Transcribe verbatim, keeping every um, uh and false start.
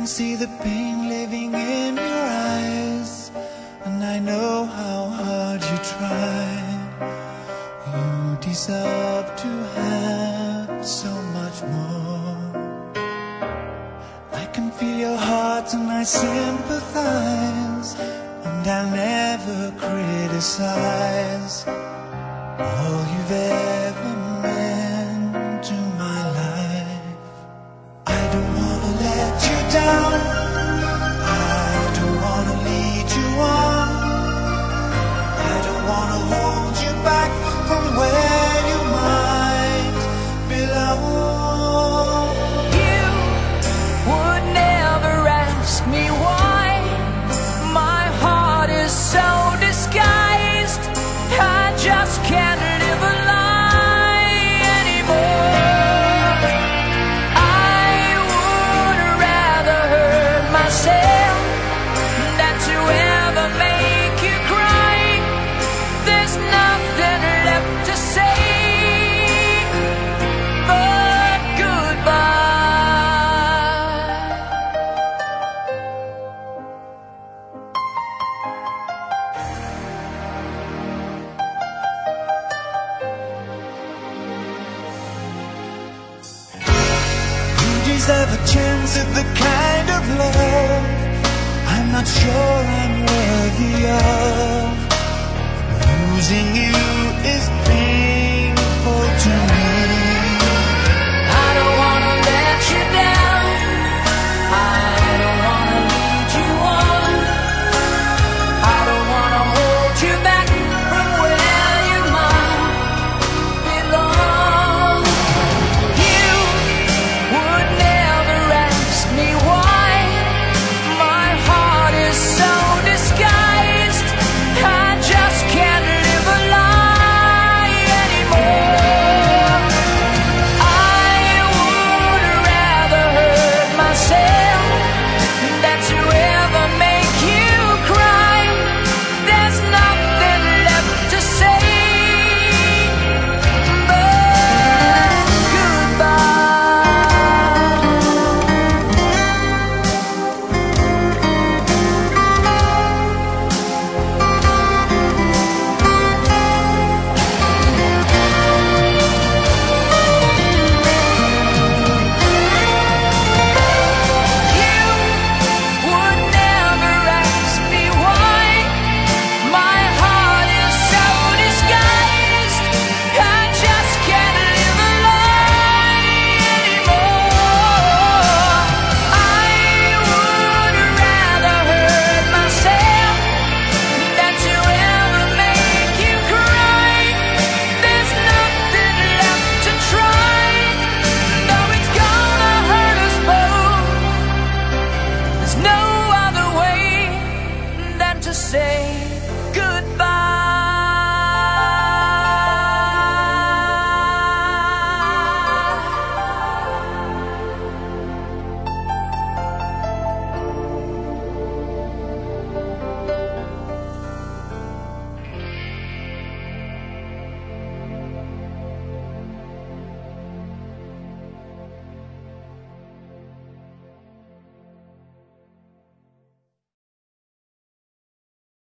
can see the pain living in your eyes, and I know how hard you try. You deserve to have so much more. I can feel your heart and I sympathize, and I'll never criticize all you've ever meant to my life. I don't wanna let you down, I don't wanna lead you on, I don't wanna hold you back from where you might belong. You would never ask me why my heart is so disguised. I just can't live a lie anymore. I would rather hurt myself than to ever make you cry. There's nothing left to say but goodbye. You deserve a chance at the kind of love I'm not sure I'm worthy of. Losing you is painful to me.